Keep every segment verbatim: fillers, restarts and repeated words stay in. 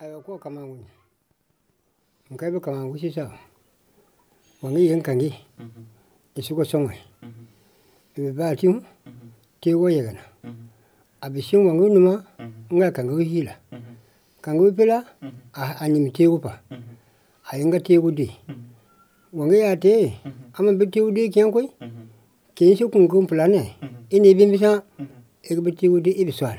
Ayo ko kamangu nkai be kamangu sisa wangi yen kangi isuko songa ibe batiu te wo yegana abishin wangu numa nga kangu hila kangu pila anyim tegu pa ayinga tegu di wangi ya te ama be tegu di kyan koi kin shi kun kun plane ini bi bisa ege be tegu di ibiswal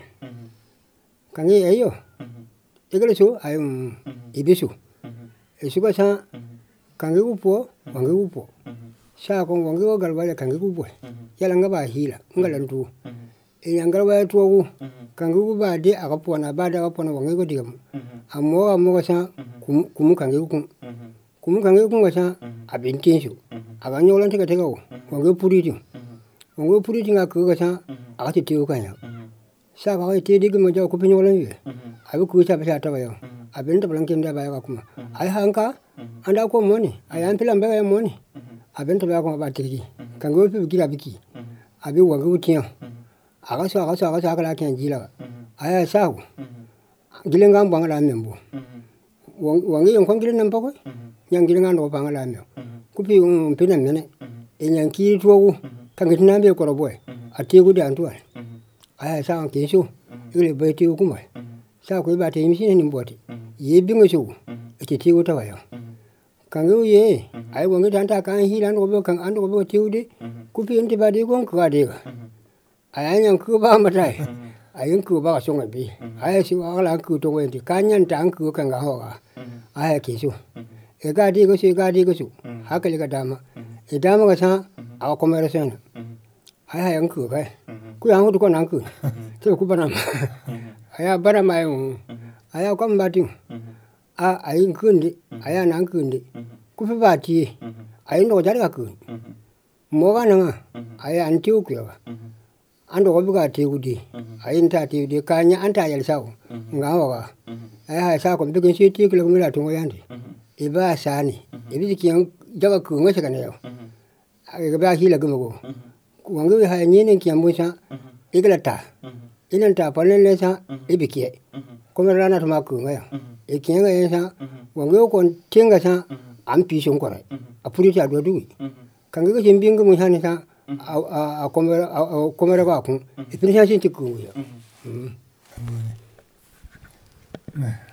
kangi ayo egele so ayum ibisu isuka sa kangi upo wangi upo sa kon wangi o galwale kangi upo yala nga ba hila ngalantu inyangala wa tuwu kangi uba de agapona bada agapona wangi go digam ammo ammo sa kum kum kangi kun kum kangi kun sa abintinsu aga nyolan tega tega wo wangi puriti wangi puriti nga ko sa agati tiyo kanya sa ga te digi mo jaw ko pinyolan ye abi ku sa bisa tawa yo abin da blankin da baya kuma ai hanka anda ko moni ai an pilan baya moni abin da baya ko ba tigi kan go fi gira biki abi wangi utiya aga so aga so aga so aga la kan jila ai sa ko gilen gam bang la membo wangi yon kon gilen nam pako yang gilen ngando bang la membo ku pi um pinan mene e nyan ki tuwo kan gitina be ko boy atigu da antuwa ai sa ke so ile bai tigu kuma sa ko ba te yimshi ne mboti ye bingo so ite tigu ta wayo kangu ye ai wangi dan ta kan hi lan go kan ando go tigu de ku pi inte ba de gon ka de ga ai nyan ku ba ma dai ai ku ba so ngabi ai si wa la ku to wenti kan nyan tan ku kan ga ho ga ai ke so e ga de go so ga de go so haka le ga dama e dama ga sa a ko mere sen ai ai an ku kai ku yang ko nan ku to ku bana aya bara mai un aya ko mbati a ayin kundi aya nan kundi ku fi bati ayin do jar ga ku mo ga nan aya an tiu ku ga an do go ga tiu di ayin ta tiu di ka nya an ta yal sa nga wa ga aya sa ko bigin shi ti ku lo mila to yandi e ba sa ni e bi ki an daga ku nga ga ne yo ai ga ba hi la gumo go wangi ha ni ne ki ambusa igla ta inan ta panen le sa ibike kuma rana ta maku ngaya e kinga yen sa wangi ko tinga sa am pi shon kore a puri ta do du kan ga jin bingu mun hani sa a kuma a kuma ra ba kun e pin sa shin ti ku ya